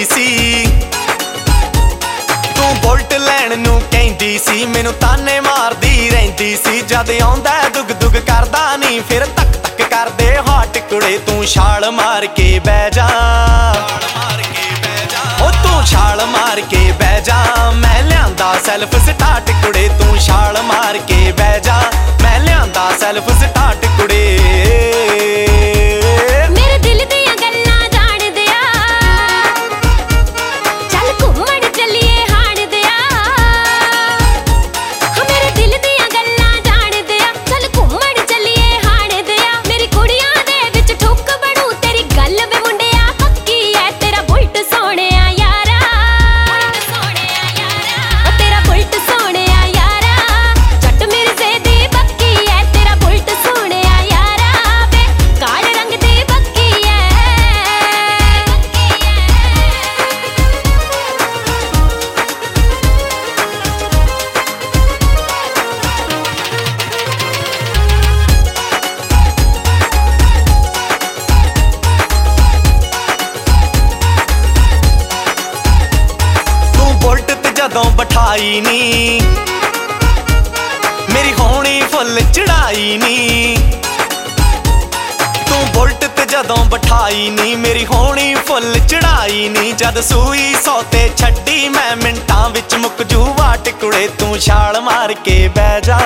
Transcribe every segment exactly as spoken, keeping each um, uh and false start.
सी तू बुलट लैण नूं कहंदी सी मैनूं ताने मारदी रहिंदी सी जद आउंदा दुग दुग करदा नी फिर तक तक करदे हाट कुड़े तू छाल मार के बह जा ओ तू छाल मार के बह जा मैं लियांदा सैल्फ स्टार्ट कुड़े तू छाल मार के बह जा मैं लियांदा सैल्फ स्टार्ट कुड़े जदों बिठाई नी मेरी होनी फुल चढ़ाई नी तू बुलट ते जदों बिठाई नी मेरी होनी फुल चढ़ाई नी जद सूई सौते छड्डी मैं मिंटां विच मुक जू वाट कुड़े तू छाल मार के बह जा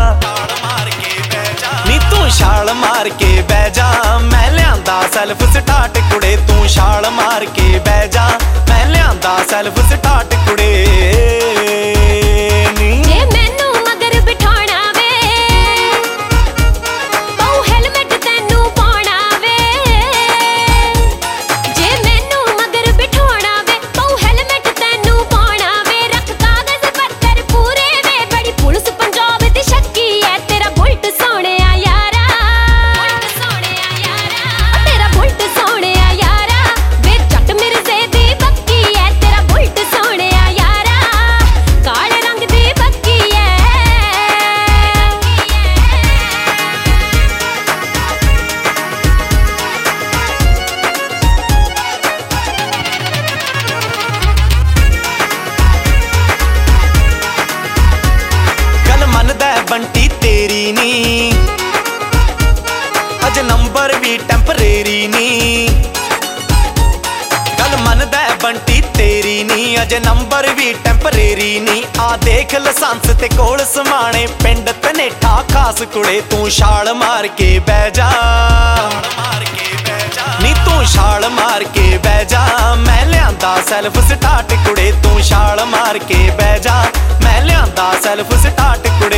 नी तू छाल मार के बह जा मैं लियांदा सैल्फ स्टार्ट कुड़े तू छाल मार के बह जा मैं लियांदा सैल्फ स्टार्ट कुड़े बंटी तेरी नी अज नंबर भी टैंपरेरी नी गल मनदा बंटी तेरी नी अज नंबर भी टैंपरेरी नी आ देख लसंस ते कोल समाने पिंड तनेठा खास कुड़े तू छाल मार के बह जा नी तू छाल मार के बह जा मैं लियांदा सैल्फ स्टार्ट कुड़े तू छाल मार के बह जा मैं लियांदा सैल्फ स्टार्ट कुड़े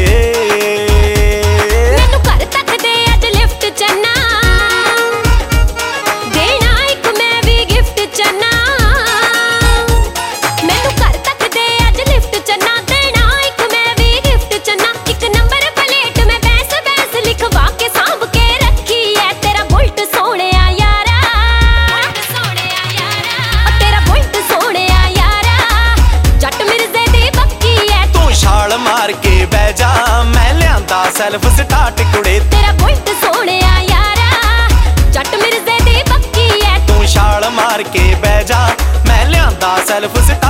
सैल्फ स्टार्ट कुड़े तेरा बुलट सोहणिया यारा जट मिर्जे दी पक्की है तू छाल मार के बह जा मैं लियांदा सैल्फ